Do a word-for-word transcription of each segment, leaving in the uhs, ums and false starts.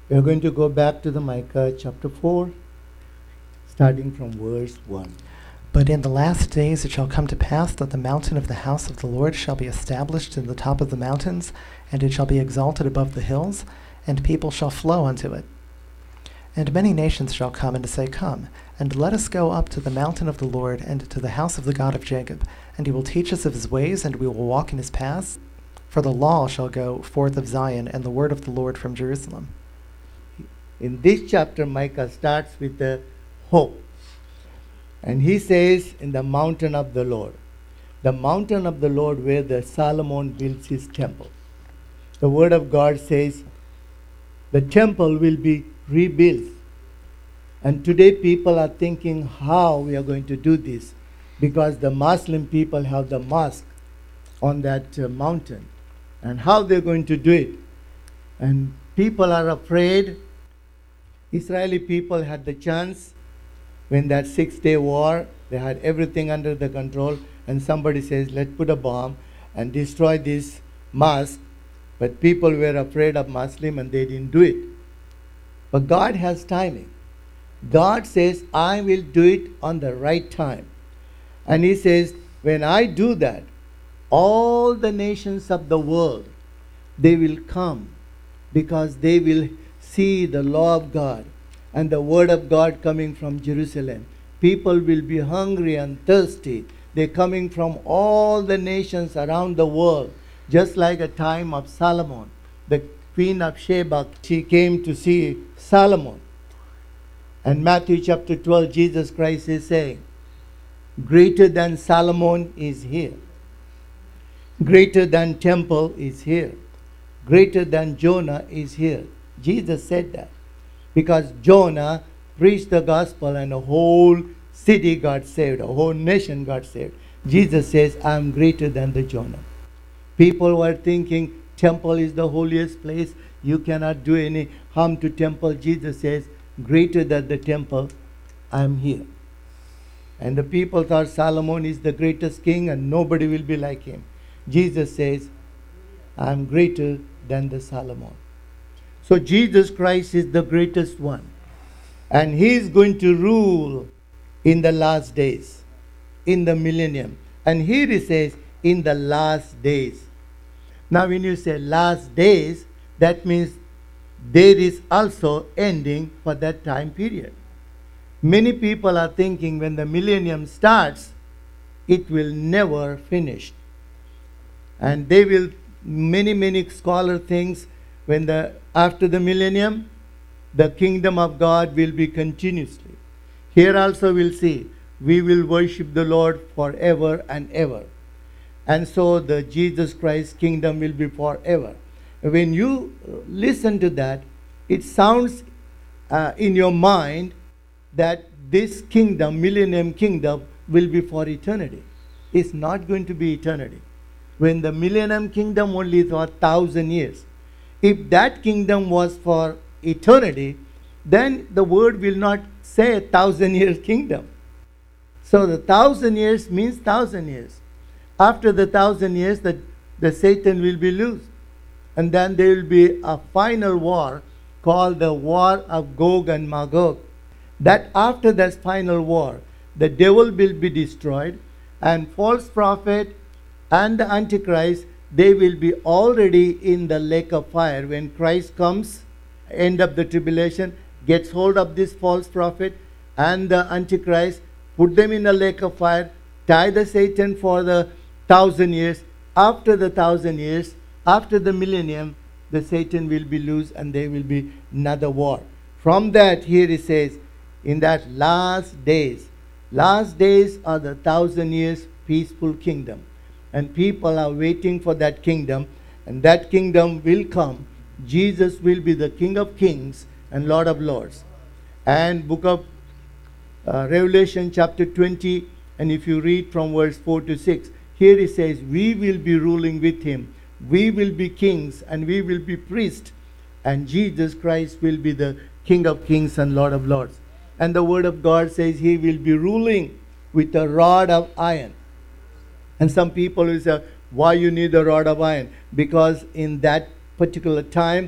We are going to go back to the Micah chapter four, starting from verse one. But in the last days it shall come to pass that the mountain of the house of the Lord shall be established in the top of the mountains, and it shall be exalted above the hills, and people shall flow unto it. And many nations shall come and say, Come, and let us go up to the mountain of the Lord, and to the house of the God of Jacob, and he will teach us of his ways, and we will walk in his paths. For the law shall go forth of Zion, and the word of the Lord from Jerusalem. In this chapter, Micah starts with a hope. And he says, in the mountain of the Lord. The mountain of the Lord where the Solomon builds his temple. The word of God says, the temple will be rebuilt. And today people are thinking how we are going to do this. Because the Muslim people have the mosque on that uh, mountain. And how they're going to do it. And people are afraid. Israeli people had the chance. When that six-day war, they had everything under the control, and somebody says, let's put a bomb and destroy this mosque. But people were afraid of Muslim and they didn't do it. But God has timing. God says, I will do it on the right time. And he says, when I do that, all the nations of the world, they will come because they will see the law of God and the word of God coming from Jerusalem. People will be hungry and thirsty. They're coming from all the nations around the world, just like a time of Solomon. The queen of Sheba, she came to see Solomon. And Matthew chapter twelve, Jesus Christ is saying, greater than Solomon is here. Greater than temple is here. Greater than Jonah is here. Jesus said that. Because Jonah preached the gospel and a whole city got saved, a whole nation got saved. Jesus says, I am greater than the Jonah. People were thinking temple is the holiest place. You cannot do any harm to temple. Jesus says, greater than the temple, I am here. And the people thought Solomon is the greatest king and nobody will be like him. Jesus says, I am greater than the Solomon. So Jesus Christ is the greatest one. And he is going to rule in the last days, in the millennium. And here he says, in the last days. Now when you say last days, that means there is also ending for that time period. Many people are thinking when the millennium starts, it will never finish. And they will, many, many scholar thinks, when the after the millennium, the kingdom of God will be continuously. Here also we'll see, we will worship the Lord forever and ever. And so the Jesus Christ kingdom will be forever. When you listen to that, it sounds uh, in your mind that this kingdom, millennium kingdom, will be for eternity. It's not going to be eternity. When the millennium kingdom only for a thousand years. If that kingdom was for eternity, then the word will not say a thousand years kingdom. So the thousand years means thousand years. After the thousand years, the, the Satan will be loosed. And then there will be a final war called the war of Gog and Magog. That after that final war, the devil will be destroyed, and false prophet and the Antichrist, they will be already in the lake of fire. When Christ comes, end of the tribulation, gets hold of this false prophet and the Antichrist, put them in the lake of fire, tie the Satan for the thousand years. After the thousand years, after the millennium, the Satan will be loose and there will be another war. From that, here it says, in that last days, last days are the thousand years peaceful kingdom. And people are waiting for that kingdom. And that kingdom will come. Jesus will be the King of Kings and Lord of Lords. And book of uh, Revelation chapter twenty. And if you read from verse four to six. Here it says, we will be ruling with him. We will be kings and we will be priests. And Jesus Christ will be the King of Kings and Lord of Lords. And the word of God says he will be ruling with a rod of iron. And some people will say, why you need a rod of iron? Because in that particular time,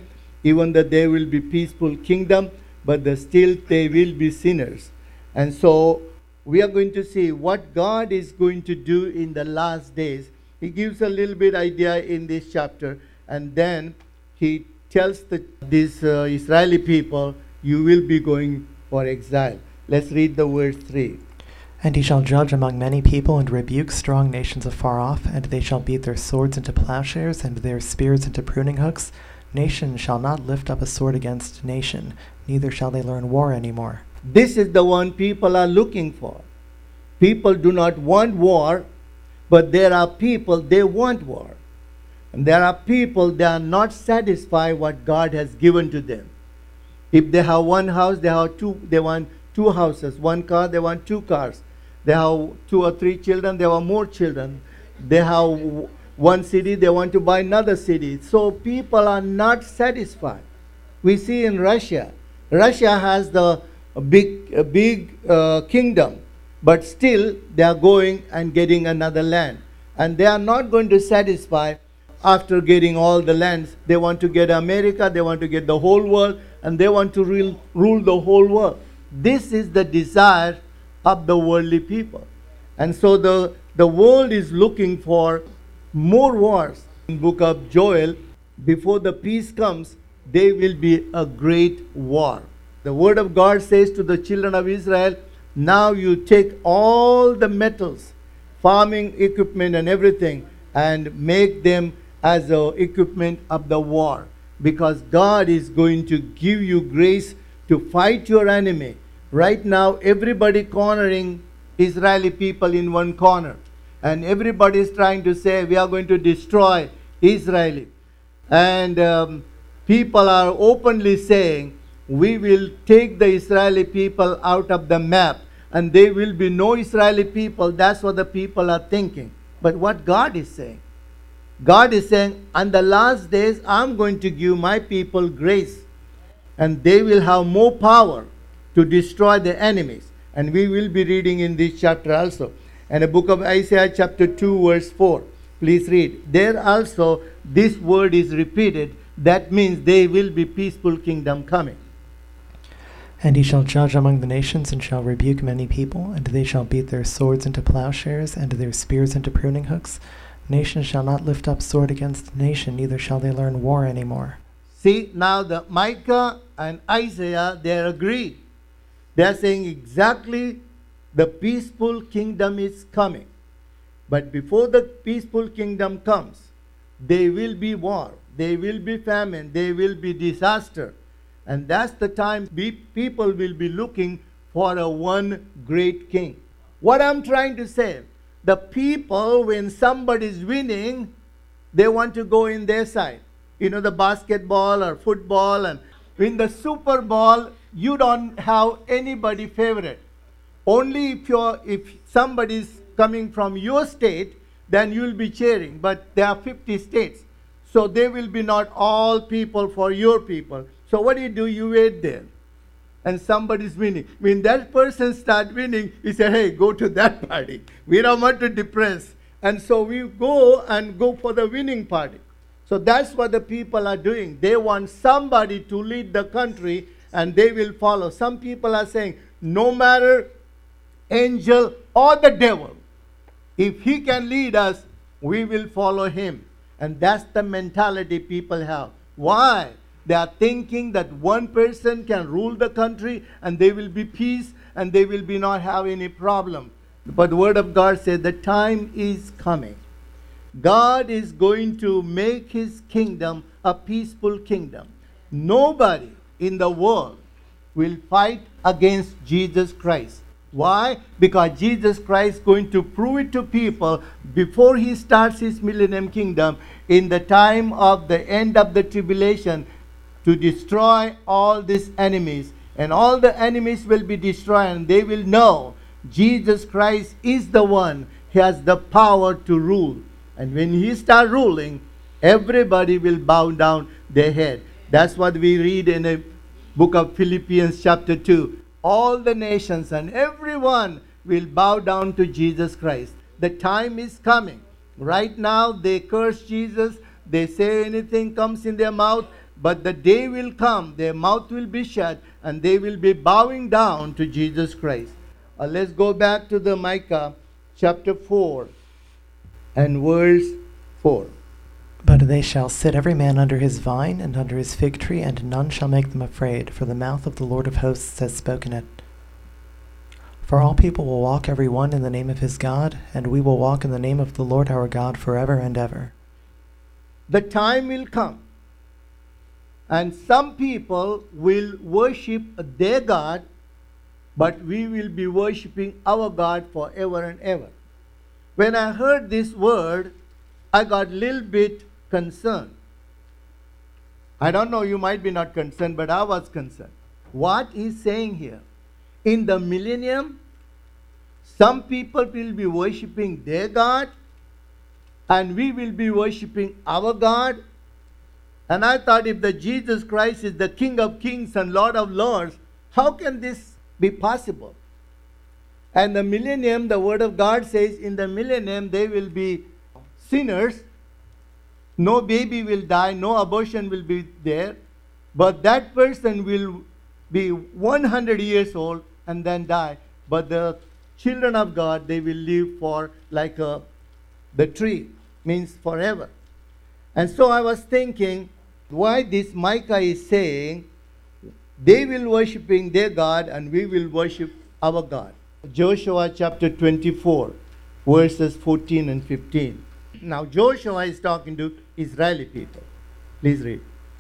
even though they will be peaceful kingdom, but the still they will be sinners. And so we are going to see what God is going to do in the last days. He gives a little bit idea in this chapter, and then he tells the, these uh, Israeli people, you will be going for exile. Let's read the verse three. And he shall judge among many people, and rebuke strong nations afar off, and they shall beat their swords into plowshares, and their spears into pruning hooks. Nation shall not lift up a sword against nation, neither shall they learn war any more. This is the one people are looking for. People do not want war, but there are people, they want war. And there are people, they are not satisfied what God has given to them. If they have one house, they have two, they want two houses. One car, they want two cars. They have two or three children, they want more children. They have one city, they want to buy another city. So people are not satisfied. We see in Russia, Russia has the big, a big uh, kingdom, but still they are going and getting another land. And they are not going to satisfy after getting all the lands. They want to get America, they want to get the whole world, and they want to rule, rule the whole world. This is the desire of the worldly people. And so the, the world is looking for more wars. In book of Joel, before the peace comes, there will be a great war. The word of God says to the children of Israel, now you take all the metals, farming equipment and everything, and make them as the equipment of the war. Because God is going to give you grace to fight your enemy. Right now, everybody cornering Israeli people in one corner. And everybody is trying to say, we are going to destroy Israel. And um, people are openly saying, we will take the Israeli people out of the map. And there will be no Israeli people. That's what the people are thinking. But what God is saying, God is saying, on the last days, I'm going to give my people grace. And they will have more power to destroy the enemies. And we will be reading in this chapter also. And the book of Isaiah chapter two verse four. Please read. There also this word is repeated. That means there will be peaceful kingdom coming. And he shall judge among the nations, and shall rebuke many people, and they shall beat their swords into plowshares, and their spears into pruning hooks. Nation shall not lift up sword against nation, neither shall they learn war any more. See, now the Micah and Isaiah, they agree. They are saying exactly the peaceful kingdom is coming. But before the peaceful kingdom comes, there will be war, there will be famine, there will be disaster. And that's the time be, people will be looking for a one great king. What I'm trying to say, the people, when somebody's winning, they want to go in their side. You know, the basketball or football, and in the Super Bowl, you don't have anybody favorite. Only if you're, if somebody's coming from your state, then you'll be cheering. But there are fifty states. So there will be not all people for your people. So what do you do? You wait there. And somebody's winning. When that person starts winning, you say, hey, go to that party. We don't want to depress. And so we go and go for the winning party. So that's what the people are doing. They want somebody to lead the country, and they will follow. Some people are saying, no matter angel or the devil, if he can lead us, we will follow him. And that's the mentality people have. Why? They are thinking that one person can rule the country, and there will be peace, and they will be not have any problem. But the word of God says the time is coming. God is going to make his kingdom a peaceful kingdom. Nobody in the world will fight against Jesus Christ. Why? Because Jesus Christ is going to prove it to people before he starts his millennium kingdom, in the time of the end of the tribulation, to destroy all these enemies. And all the enemies will be destroyed, and they will know Jesus Christ is the one who has the power to rule. And when he starts ruling, everybody will bow down their head. That's what we read in the book of Philippians chapter two. All the nations and everyone will bow down to Jesus Christ. The time is coming. Right now, they curse Jesus. They say anything comes in their mouth. but the day will come, their mouth will be shut, and they will be bowing down to Jesus Christ. Uh, let's go back to the Micah chapter four and verse four. But they shall sit every man under his vine and under his fig tree, and none shall make them afraid, for the mouth of the Lord of hosts has spoken it. For all people will walk every one in the name of his God, and we will walk in the name of the Lord our God forever and ever. The time will come, and some people will worship their God, but we will be worshiping our God forever and ever. When I heard this word, I got a little bit concerned. I don't know, you might be not concerned, but I was concerned. What he's saying here, in the millennium, some people will be worshiping their God, and we will be worshiping our God. And I thought, if the Jesus Christ is the King of Kings and Lord of Lords, how can this be possible? And the millennium, the Word of God says, in the millennium they will be sinners. No baby will die, no abortion will be there, but that person will be one hundred years old and then die. But the children of God, they will live for like a, the tree, means forever. And so I was thinking, why this Micah is saying, they will worshiping their God and we will worship our God. Joshua chapter twenty-four, verses fourteen and fifteen. Now Joshua is talking to Israeli people. Please read.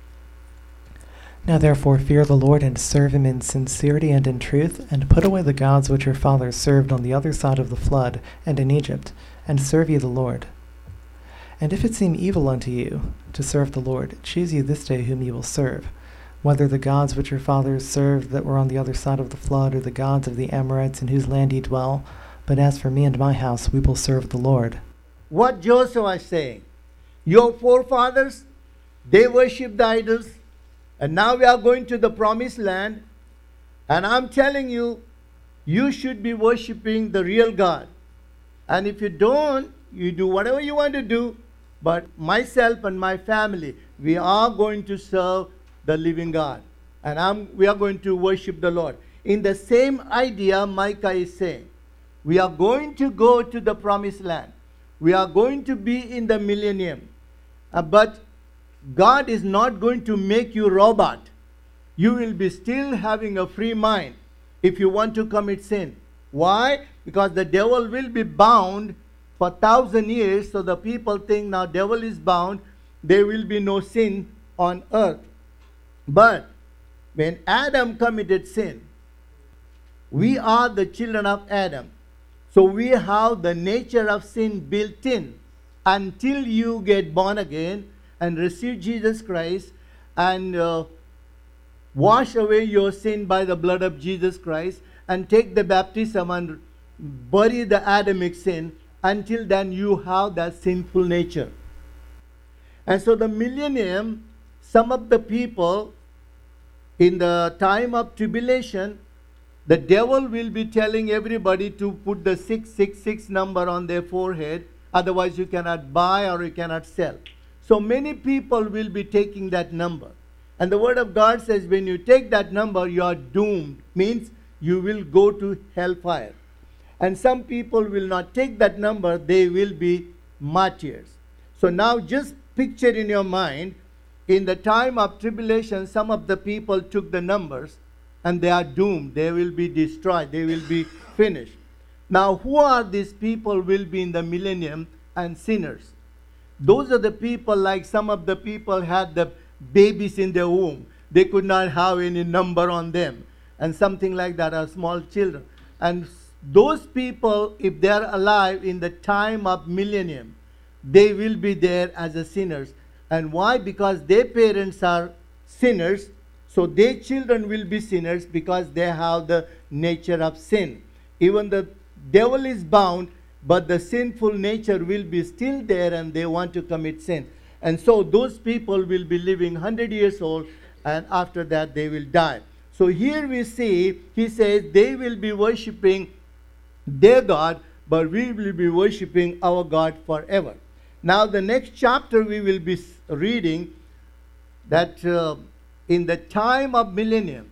Now therefore fear the Lord, and serve him in sincerity and in truth, and put away the gods which your fathers served on the other side of the flood, and in Egypt, and serve ye the Lord. And if it seem evil unto you to serve the Lord, choose ye this day whom ye will serve, whether the gods which your fathers served that were on the other side of the flood, or the gods of the Amorites in whose land ye dwell. But as for me and my house, we will serve the Lord. What Joshua is saying, your forefathers, they worshipped the idols, and now we are going to the promised land, and I'm telling you, you should be worshiping the real God. And if you don't, you do whatever you want to do, but myself and my family, we are going to serve the living God. And I'm, we are going to worship the Lord. In the same idea, Micah is saying, we are going to go to the promised land. We are going to be in the millennium. Uh, but God is not going to make you robot. You will be still having a free mind if you want to commit sin. Why? Because the devil will be bound for thousand years. So the people think now devil is bound. There will be no sin on earth. But when Adam committed sin, we are the children of Adam. So we have the nature of sin built in. Until you get born again and receive Jesus Christ and uh, wash away your sin by the blood of Jesus Christ and take the baptism and bury the Adamic sin, until then you have that sinful nature. And so the millennium, some of the people in the time of tribulation, the devil will be telling everybody to put the six six six number on their forehead. Otherwise you cannot buy or you cannot sell. So many people will be taking that number. And the Word of God says when you take that number, you are doomed. Means you will go to hellfire. And some people will not take that number. They will be martyrs. So now just picture in your mind, in the time of tribulation, some of the people took the numbers and they are doomed. They will be destroyed. They will be finished. Now, who are these people will be in the millennium and sinners? Those are the people, like some of the people had the babies in their womb. They could not have any number on them. And something like that, are small children. And those people, if they are alive in the time of millennium, they will be there as a sinners. And why? Because their parents are sinners. So their children will be sinners because they have the nature of sin. Even the devil is bound, but the sinful nature will be still there and they want to commit sin. And so those people will be living one hundred years old, and after that they will die. So here we see, he says, they will be worshiping their God, but we will be worshiping our God forever. Now the next chapter we will be reading, that uh, in the time of millennium,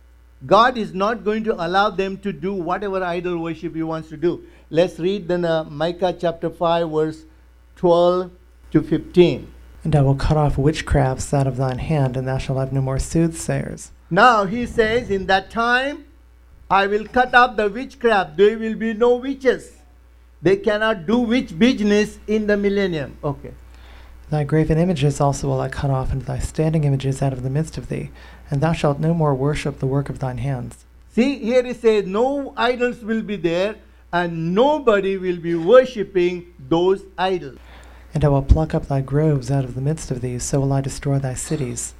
God is not going to allow them to do whatever idol worship He wants to do. Let's read then uh, Micah chapter five, verse twelve to fifteen. And I will cut off witchcrafts out of thine hand, and thou shalt have no more soothsayers. Now he says, in that time, I will cut off the witchcraft. There will be no witches. They cannot do witch business in the millennium. Okay. Thy graven images also will I cut off, and thy standing images out of the midst of thee, and thou shalt no more worship the work of thine hands. See, here it says, no idols will be there, and nobody will be worshipping those idols. And I will pluck up thy groves out of the midst of thee, so will I destroy thy cities.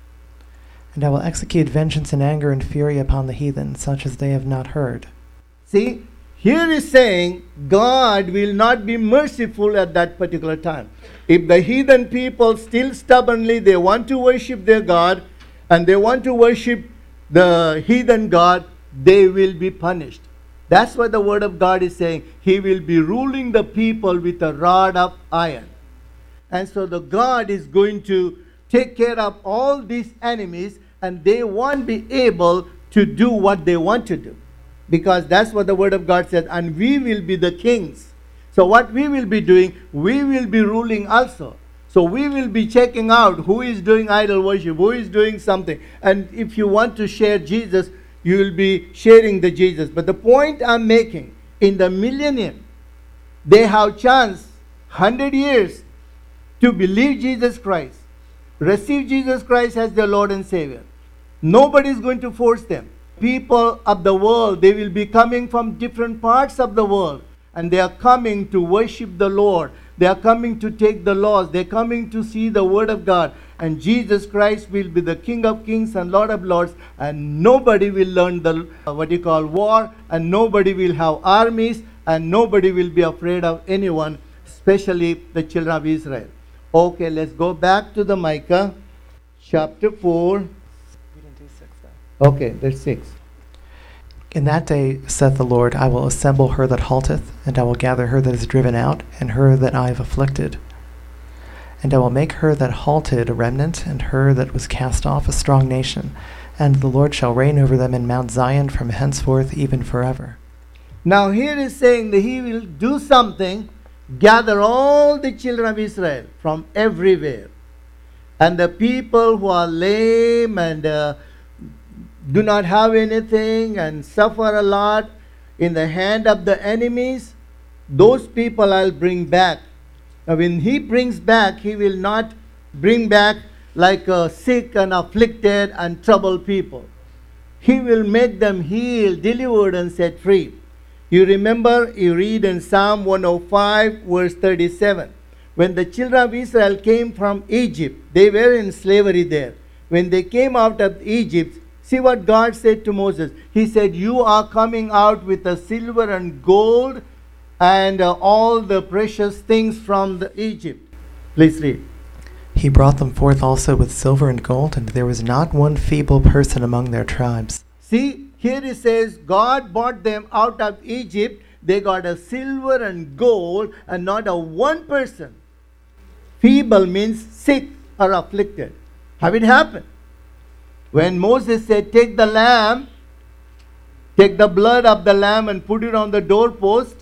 And I will execute vengeance and anger and fury upon the heathen, such as they have not heard. See, here is saying God will not be merciful at that particular time. If the heathen people still stubbornly, they want to worship their God, and they want to worship the heathen God, they will be punished. That's what the word of God is saying. He will be ruling the people with a rod of iron. And so the God is going to take care of all these enemies, and they won't be able to do what they want to do. Because that's what the word of God says. And we will be the kings. So what we will be doing, we will be ruling also. So we will be checking out who is doing idol worship, who is doing something. And if you want to share Jesus, you will be sharing the Jesus. But the point I'm making, in the millennium, they have chance, one hundred years, to believe Jesus Christ, receive Jesus Christ as their Lord and Savior. Nobody is going to force them. People of the world, they will be coming from different parts of the world, and they are coming to worship the Lord. They are coming to take the laws. They are coming to see the Word of God. And Jesus Christ will be the King of Kings and Lord of Lords. And nobody will learn the uh, what you call war. And nobody will have armies. And nobody will be afraid of anyone, especially the children of Israel. Okay, let's go back to the Micah chapter four. We didn't do six, though. Okay, that's six. In that day, saith the Lord, I will assemble her that halteth, and I will gather her that is driven out, and her that I have afflicted. And I will make her that halted a remnant, and her that was cast off a strong nation. And the Lord shall reign over them in Mount Zion from henceforth even forever. Now here is saying that He will do something, gather all the children of Israel from everywhere. And the people who are lame and uh, do not have anything and suffer a lot in the hand of the enemies, those people I'll bring back. Now when He brings back, He will not bring back like a sick and afflicted and troubled people. He will make them healed, delivered, and set free. You remember, you read in Psalm one oh five, verse thirty-seven. When the children of Israel came from Egypt, they were in slavery there. When they came out of Egypt, see what God said to Moses. He said, you are coming out with the silver and gold and uh, all the precious things from the Egypt. Please read. He brought them forth also with silver and gold, and there was not one feeble person among their tribes. See, here it says, God brought them out of Egypt. They got a silver and gold, and not a one person. Feeble means sick or afflicted. How it happened? When Moses said, take the lamb, take the blood of the lamb and put it on the doorpost,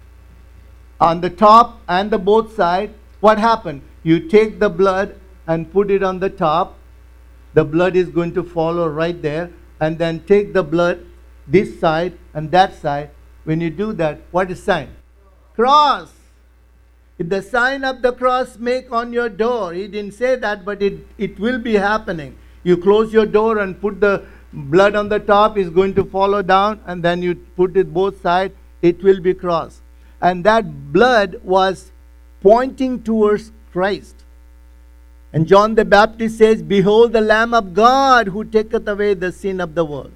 on the top and the both sides, what happened? You take the blood and put it on the top. The blood is going to follow right there. And then take the blood this side and that side. When you do that, what is sign? Cross. If the sign of the cross make on your door, he didn't say that, but it, it will be happening. You close your door and put the blood on the top, is going to follow down, and then you put it both sides, it will be cross. And that blood was pointing towards Christ. And John the Baptist says, behold the Lamb of God who taketh away the sin of the world.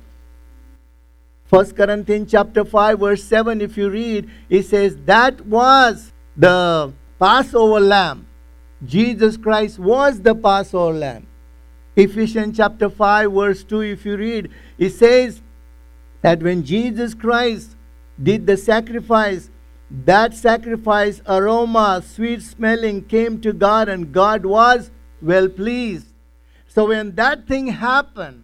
First Corinthians chapter five verse seven, if you read, it says that was the Passover lamb. Jesus Christ was the Passover lamb. Ephesians chapter five verse two, if you read, it says that when Jesus Christ did the sacrifice, that sacrifice aroma, sweet smelling, came to God, and God was well pleased. So when that thing happened,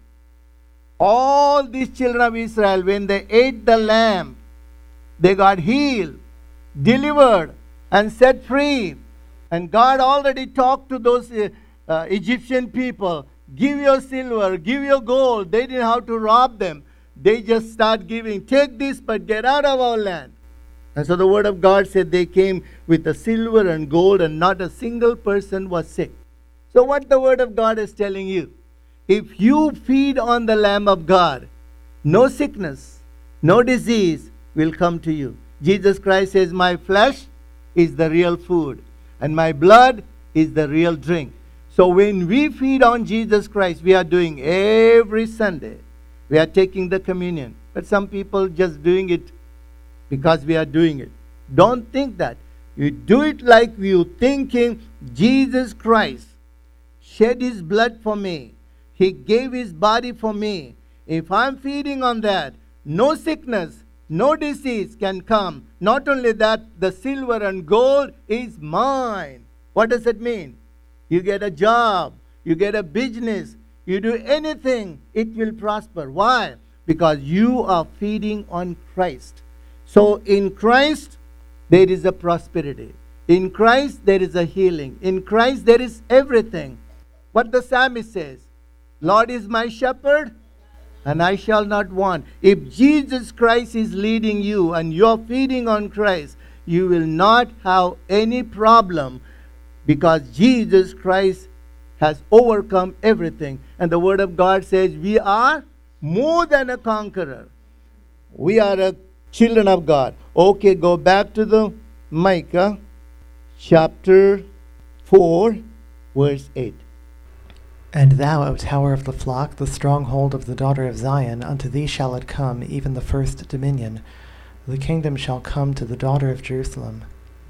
all these children of Israel, when they ate the lamb, they got healed, delivered, and set free. And God already talked to those uh, uh, Egyptian people, give your silver, give your gold. They didn't have to rob them. They just start giving, take this, but get out of our land. And so the word of God said they came with the silver and gold, and not a single person was sick. So what the word of God is telling you, if you feed on the Lamb of God, no sickness, no disease will come to you. Jesus Christ says, my flesh is the real food, and my blood is the real drink. So when we feed on Jesus Christ, we are doing every Sunday, we are taking the communion. But some people just doing it because we are doing it. Don't think that. You do it like you thinking, Jesus Christ shed his blood for me. He gave his body for me. If I'm feeding on that, no sickness, no disease can come. Not only that, the silver and gold is mine. What does it mean? You get a job, you get a business, you do anything, it will prosper. Why? Because you are feeding on Christ. So in Christ, there is a prosperity. In Christ, there is a healing. In Christ, there is everything. What the psalmist says, Lord is my shepherd, and I shall not want. If Jesus Christ is leading you and you're feeding on Christ, you will not have any problem, because Jesus Christ has overcome everything. And the word of God says we are more than a conqueror. We are a children of God. Okay, go back to the Micah chapter four, verse eight. And thou, O tower of the flock, the stronghold of the daughter of Zion, unto thee shall it come, even the first dominion. The kingdom shall come to the daughter of Jerusalem.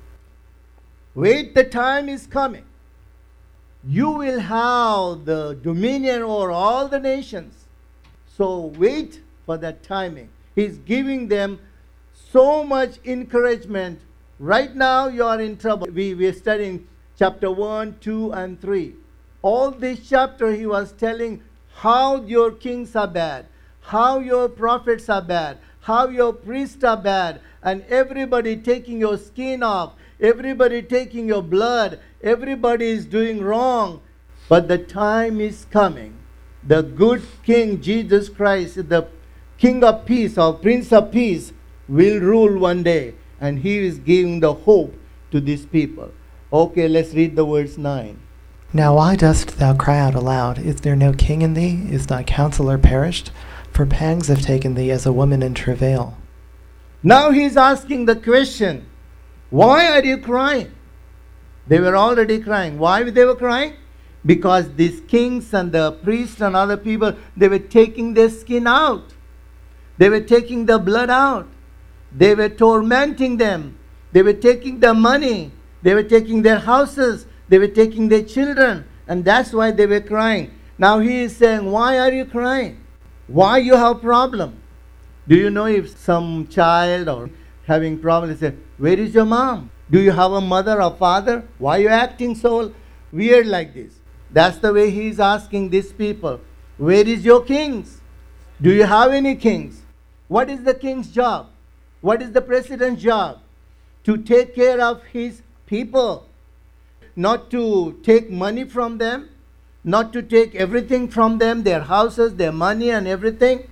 Wait, the time is coming. You will have the dominion over all the nations. So wait for that timing. He's giving them so much encouragement. Right now you are in trouble. We, we are studying chapter one, two, and three. All this chapter he was telling how your kings are bad, how your prophets are bad, how your priests are bad, and everybody taking your skin off, everybody taking your blood, everybody is doing wrong. But the time is coming. The good King Jesus Christ, the King of Peace or Prince of Peace, will rule one day, and he is giving the hope to these people. Okay, let's read the verse nine. Now why dost thou cry out aloud? Is there no king in thee? Is thy counselor perished? For pangs have taken thee as a woman in travail. Now he is asking the question, why are you crying? They were already crying. Why they were crying? Because these kings and the priests and other people, they were taking their skin out. They were taking the blood out. They were tormenting them. They were taking their money. They were taking their houses. They were taking their children. And that's why they were crying. Now he is saying, why are you crying? Why you have problem? Do you know if some child or having problem, they say, where is your mom? Do you have a mother or father? Why are you acting so weird like this? That's the way he is asking these people. Where is your kings? Do you have any kings? What is the king's job? What is the president's job? To take care of his people. Not to take money from them. Not to take everything from them, their houses, their money and everything.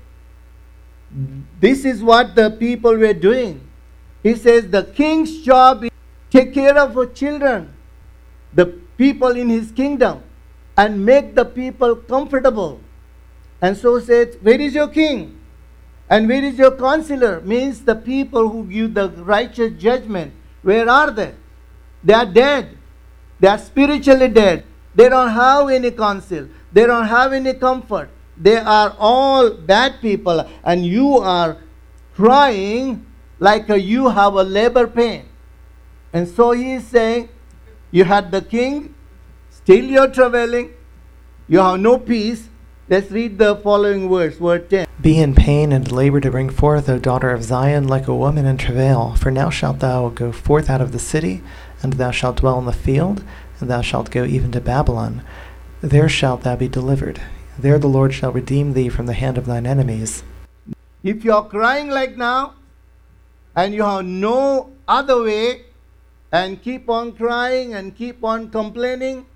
This is what the people were doing. He says the king's job is to take care of the children, the people in his kingdom, and make the people comfortable. And so says, where is your king? And where is your counselor? Means the people who give the righteous judgment. Where are they? They are dead. They are spiritually dead. They don't have any counsel. They don't have any comfort. They are all bad people. And you are crying like a, you have a labor pain. And so he is saying, you had the king, still you're traveling, you have no peace. Let's read the following verse, verse ten. Be in pain and labor to bring forth, O daughter of Zion, like a woman in travail. For now shalt thou go forth out of the city, and thou shalt dwell in the field, and thou shalt go even to Babylon. There shalt thou be delivered. There the Lord shall redeem thee from the hand of thine enemies. If you are crying like now, and you have no other way, and keep on crying and keep on complaining,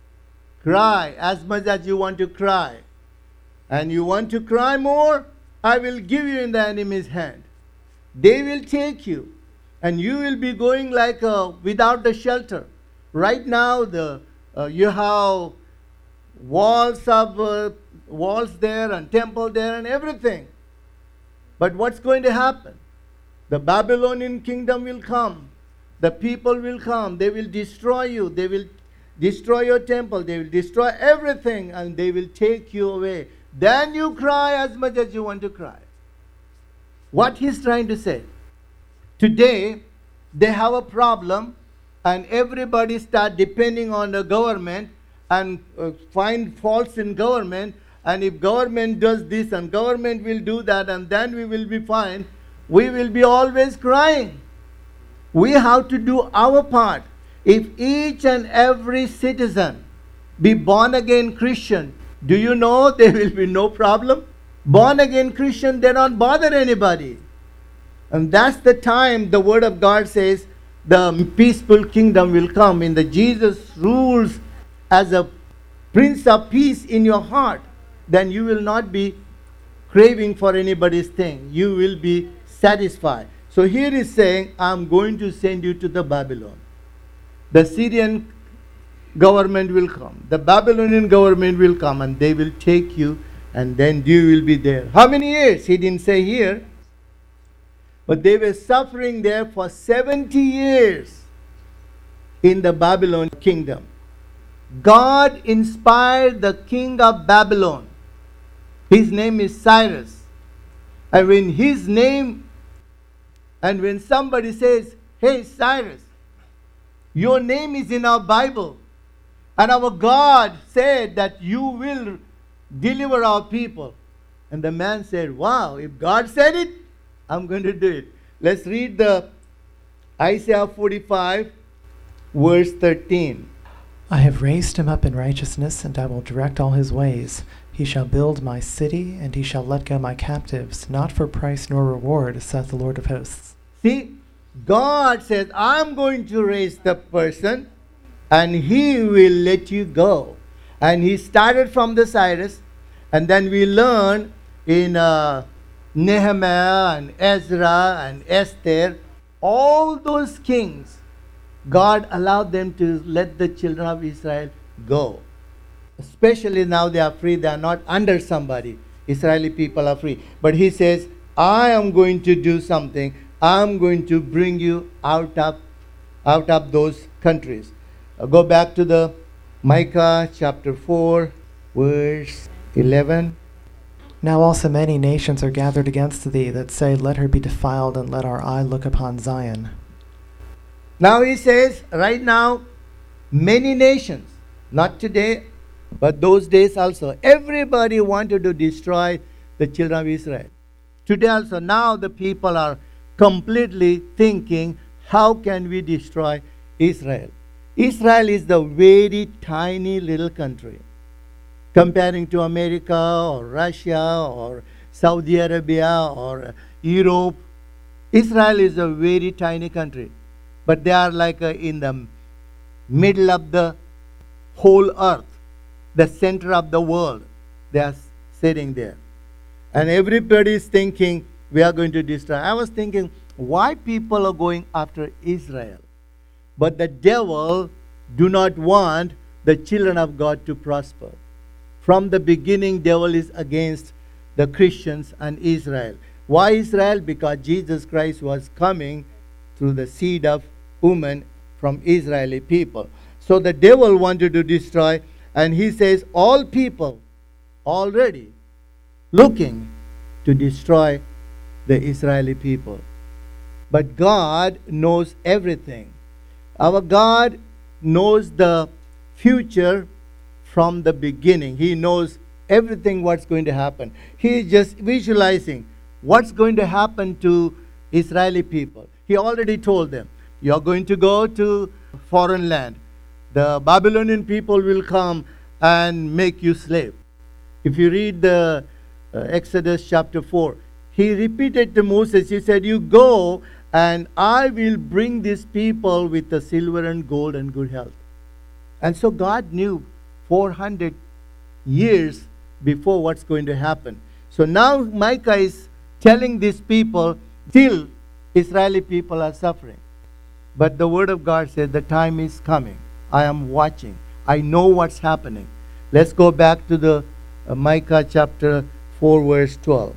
cry as much as you want to cry. And you want to cry more, I will give you in the enemy's hand. They will take you, and you will be going like a, without the shelter. Right now, the uh, you have walls of uh, walls there and temple there and everything. But what's going to happen? The Babylonian kingdom will come. The people will come. They will destroy you. They will destroy your temple. They will destroy everything, and they will take you away. Then you cry as much as you want to cry. What he's trying to say. Today, they have a problem, and everybody start depending on the government and uh, find faults in government. And if government does this and government will do that, and then we will be fine, we will be always crying. We have to do our part. If each and every citizen be born again Christian, do you know there will be no problem? Born again Christian, they don't bother anybody. And that's the time the word of God says the peaceful kingdom will come. In the Jesus rules as a Prince of Peace in your heart, then you will not be craving for anybody's thing. You will be satisfied. So here is saying, I'm going to send you to the Babylon. The Syrian government will come. The Babylonian government will come, and they will take you, and then you will be there. How many years? He didn't say here. But they were suffering there for seventy years in the Babylon kingdom. God inspired the king of Babylon. His name is Cyrus. And when his name, and when somebody says, hey Cyrus, your name is in our Bible, and our God said that you will deliver our people. And the man said, wow, if God said it, I'm going to do it. Let's read the Isaiah forty-five, verse thirteen. I have raised him up in righteousness, and I will direct all his ways. He shall build my city, and he shall let go my captives, not for price nor reward, saith the Lord of hosts. See, God says, I'm going to raise the person, and he will let you go. And he started from the Cyrus, and then we learn in uh, Nehemiah and Ezra and Esther, all those kings, God allowed them to let the children of Israel go. Especially now they are free, they are not under somebody. Israeli people are free. But he says, I am going to do something. I am going to bring you out of, out of those countries. Uh, go back to the Micah chapter four, verse eleven. Now also many nations are gathered against thee, that say, let her be defiled, and let our eye look upon Zion. Now he says, right now, many nations, not today, but those days also, everybody wanted to destroy the children of Israel. Today also, now the people are completely thinking, how can we destroy Israel? Israel is the very tiny little country. Comparing to America or Russia or Saudi Arabia or Europe, Israel is a very tiny country. But they are like uh, in the middle of the whole earth, the center of the world. They are sitting there. And everybody is thinking, we are going to destroy. I was thinking, why people are going after Israel? But the devil do not want the children of God to prosper. From the beginning, devil is against the Christians and Israel. Why Israel? Because Jesus Christ was coming through the seed of woman from Israeli people. So the devil wanted to destroy, and he says all people already looking to destroy the Israeli people. But God knows everything. Our God knows the future from the beginning. He knows everything what's going to happen. He is just visualizing what's going to happen to Israeli people. He already told them, you're going to go to foreign land. The Babylonian people will come and make you slave. If you read the uh, Exodus chapter four, he repeated to Moses, he said, you go and I will bring these people with the silver and gold and good health. And so God knew four hundred years before what's going to happen. So now Micah is telling these people, still Israeli people are suffering. But the word of God says, the time is coming. I am watching. I know what's happening. Let's go back to the uh, Micah chapter four, verse twelve.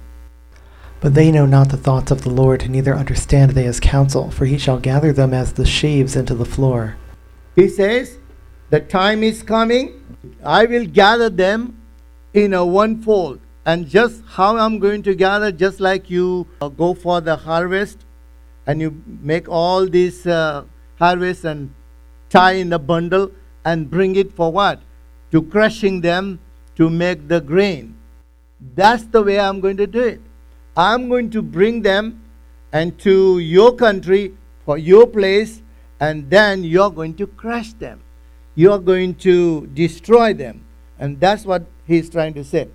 But they know not the thoughts of the Lord, neither understand they his counsel, for he shall gather them as the sheaves into the floor. He says, the time is coming. I will gather them in a one fold. And just how I'm going to gather, just like you uh, go for the harvest, and you make all these uh, harvest and tie in a bundle and bring it for what? To crushing them to make the grain. That's the way I'm going to do it. I'm going to bring them and to your country, for your place, and then you're going to crush them. You're going to destroy them. And that's what he's trying to say.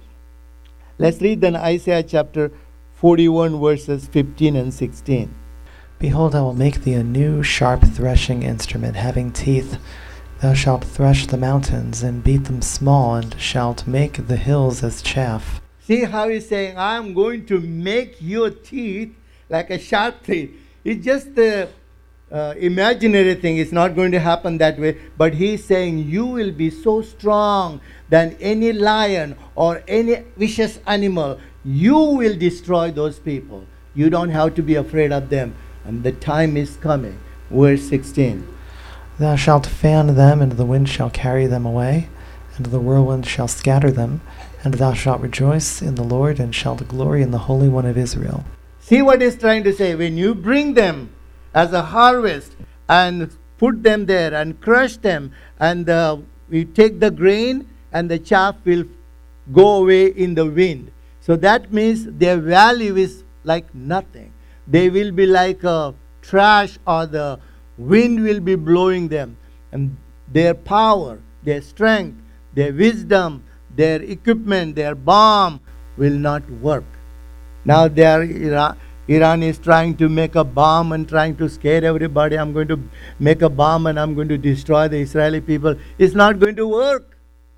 Let's read then Isaiah chapter forty-one, verses fifteen and sixteen. Behold, I will make thee a new sharp threshing instrument, having teeth. Thou shalt thresh the mountains, and beat them small, and shalt make the hills as chaff. See how he's saying, I'm going to make your teeth like a sharp teeth. It's just the uh, imaginary thing. It's not going to happen that way. But he's saying, you will be so strong than any lion or any vicious animal. You will destroy those people. You don't have to be afraid of them. And the time is coming. Verse sixteen. Thou shalt fan them, and the wind shall carry them away, and the whirlwind shall scatter them. And thou shalt rejoice in the Lord, and shalt glory in the Holy One of Israel. See what he's trying to say. When you bring them as a harvest and put them there and crush them, and uh, we take the grain and the chaff will go away in the wind. So that means their value is like nothing. They will be like a trash, or the wind will be blowing them. And their power, their strength, their wisdom, their equipment, their bomb will not work. Now their Iran, Iran is trying to make a bomb and trying to scare everybody. I'm going to make a bomb and I'm going to destroy the Israeli people. It's not going to work.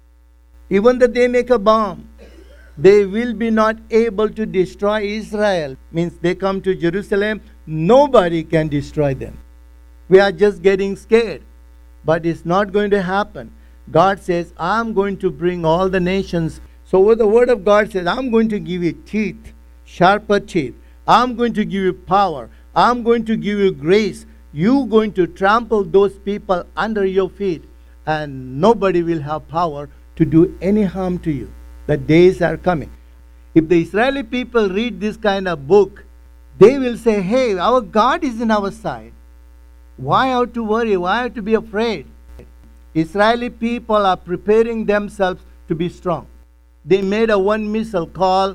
Even though they make a bomb, they will be not able to destroy Israel. Means they come to Jerusalem, nobody can destroy them. We are just getting scared. But it's not going to happen. God says, I'm going to bring all the nations. So what the word of God says, I'm going to give you teeth, sharper teeth. I'm going to give you power. I'm going to give you grace. You're going to trample those people under your feet. And nobody will have power to do any harm to you. The days are coming. If the Israeli people read this kind of book, they will say, hey, our God is in our side. Why have to worry? Why have to be afraid? Israeli people are preparing themselves to be strong. They made a one missile called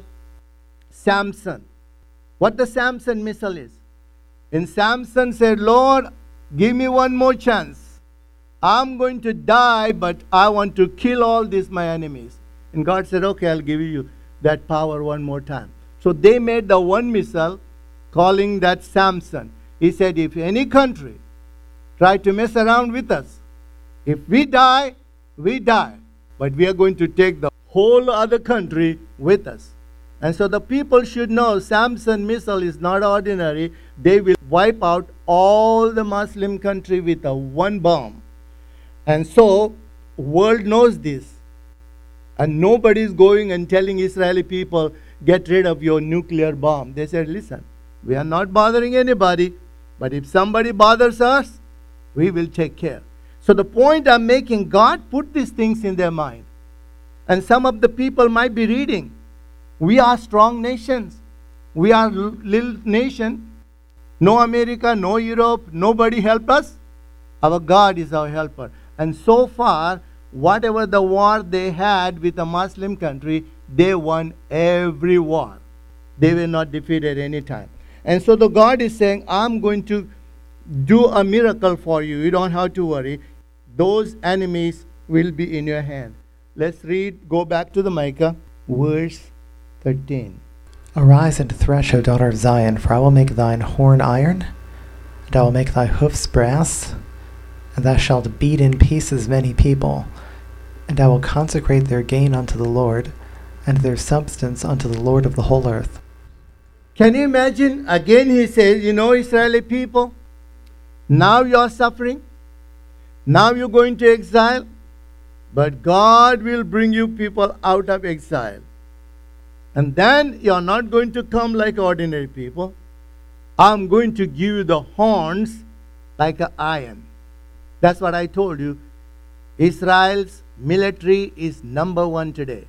Samson. What the Samson missile is? And Samson said, Lord, give me one more chance. I'm going to die, but I want to kill all these my enemies. And God said, okay, I'll give you that power one more time. So they made the one missile, calling that Samson. He said, if any country try to mess around with us, if we die, we die. But we are going to take the whole other country with us. And so the people should know Samson missile is not ordinary. They will wipe out all the Muslim country with a one bomb. And so world knows this. And nobody is going and telling Israeli people, get rid of your nuclear bomb. They said, listen, we are not bothering anybody. But if somebody bothers us, we will take care. So the point I'm making, God put these things in their mind. And some of the people might be reading. We are strong nations. We are little nation. No America, no Europe, nobody help us. Our God is our helper. And so far, whatever the war they had with a Muslim country, they won every war. They were not defeated any time. And so the God is saying, I'm going to do a miracle for you. You don't have to worry. Those enemies will be in your hand. Let's read, go back to the Micah, verse thirteen. Arise and thresh, O daughter of Zion, for I will make thine horn iron, and I will make thy hoofs brass, and thou shalt beat in pieces many people, and I will consecrate their gain unto the Lord, and their substance unto the Lord of the whole earth. Can you imagine? Again he says, you know, Israeli people, now you are suffering, now you're going to exile, but God will bring you people out of exile. And then you're not going to come like ordinary people. I'm going to give you the horns like an iron. That's what I told you. Israel's military is number one today.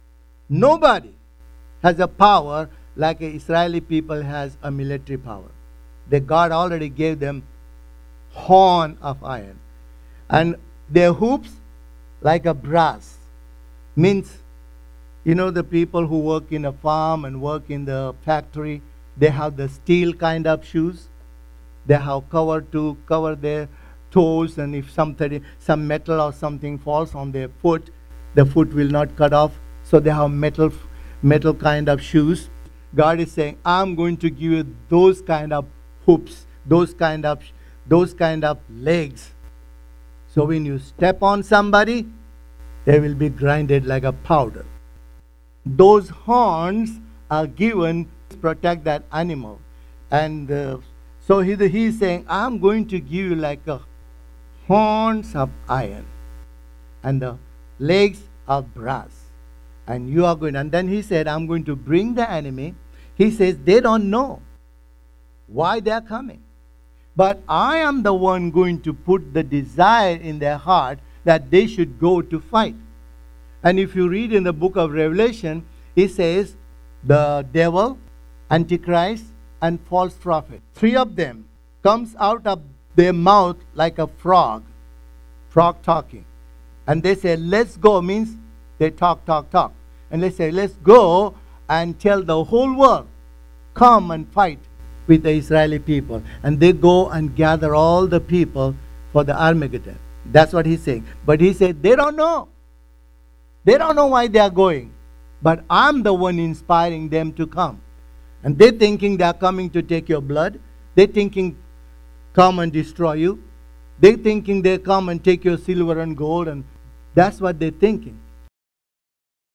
Nobody has a power like a Israeli people has a military power. The God already gave them horn of iron. And their hoops like a brass. Means, you know, the people who work in a farm and work in the factory, they have the steel kind of shoes. They have cover to cover their toes, and if something, some metal or something falls on their foot, the foot will not cut off. So they have metal, metal kind of shoes. God is saying, I'm going to give you those kind of hoops, those kind of, those kind of legs. So when you step on somebody, they will be grinded like a powder. Those horns are given to protect that animal. And uh, so he, he's saying, I'm going to give you like a horns of iron and the legs of brass. And you are going, and then he said, I'm going to bring the enemy. He says, they don't know why they're coming. But I am the one going to put the desire in their heart that they should go to fight. And if you read in the book of Revelation, it says the devil, Antichrist, and false prophet. Three of them comes out of their mouth like a frog, frog talking. And they say, let's go, means they talk, talk, talk. And they say, let's go and tell the whole world, come and fight with the Israeli people. And they go and gather all the people for the Armageddon. That's what he's saying. But he said, they don't know. They don't know why they are going. But I'm the one inspiring them to come. And they're thinking they're coming to take your blood. They're thinking, come and destroy you. They're thinking they come and take your silver and gold. And that's what they're thinking.